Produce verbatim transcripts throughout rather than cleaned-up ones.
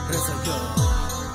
رضا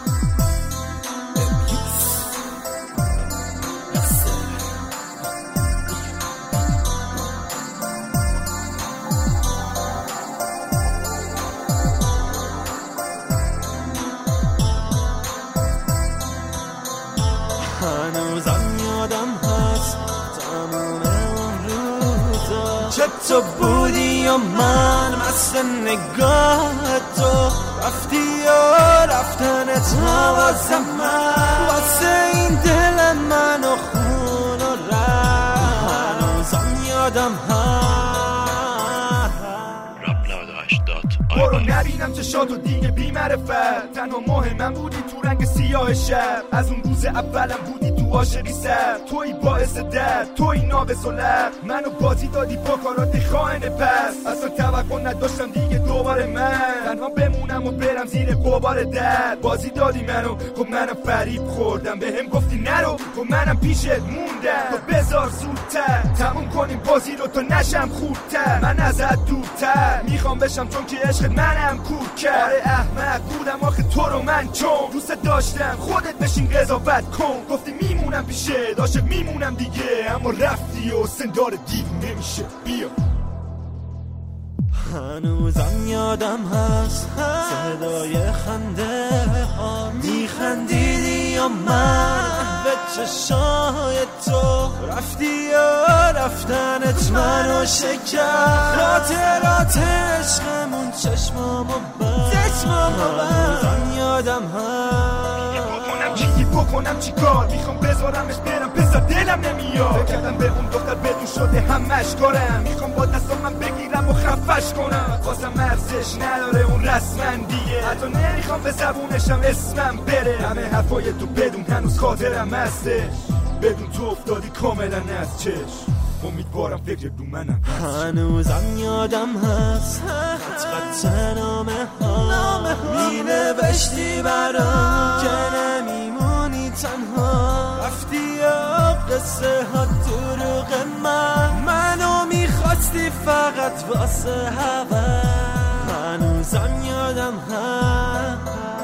هنوزم یادم هست تموم اون روزا که تو بودی و من مست نگاه تو رفتی و رفتنت نوازم من واسه این دل من و خون و رفت هنوزم یادم هست برو نبینم چشاتو دیگه بی معرفت تنها مهمم بودی تو رنگ سیاه شب از اون روز اولم بودی تو عاشقی سر توی باعث درد توی ناقص و لب منو بازی دادی با کارات خائن پس اصلا توقع نداشتم دیگه دوباره من تنها بمونم و برم زیر قبار درد بازی دادی منو خب منم فریب خوردم بهم گفتی نرو خب منم پیشت موندم تو بذار زودتر تموم کنیم بازی رو تا نشم خوبتر من ازت دورتر میخوام بشم چون که عشق منم کور کرد آره احمق بودم آخه تو رو من چون دوست داشتم خودت بشین قضاوت کن گفتی میمونم پیشه داشت میمونم دیگه اما رفتی و سندار دیو نمیشه بیا هنوزم یادم هست صدای خنده ها میخندیدی و من به چشای تو رفتی و رفتنت منو شکر خاطرات عشقمون چشمامو بر هنوزم یادم هست بکنم چی بکنم چی کار میخوام بذارمش برم پسر دلم نمیاد بکردم به اون دختر بدون شده همش کارم میخوام با دستام من بگیرم و خفش کنم واسم ارزش نداره اون رسمن دیگه حتی نمیخوام به زبونشم اسمم بره همه حرفای تو بدون هنوز خاطرم هستش بدون تو افتادی کاملا از چشم امیدوارم فکر رو منم هنوزم یادم هست خط خط نامه ها می نوشتی برام که نمیمونی تنها رفتی و قصه ها دروغ من منو میخواستی فقط واسه هوا هنوزم یادم هست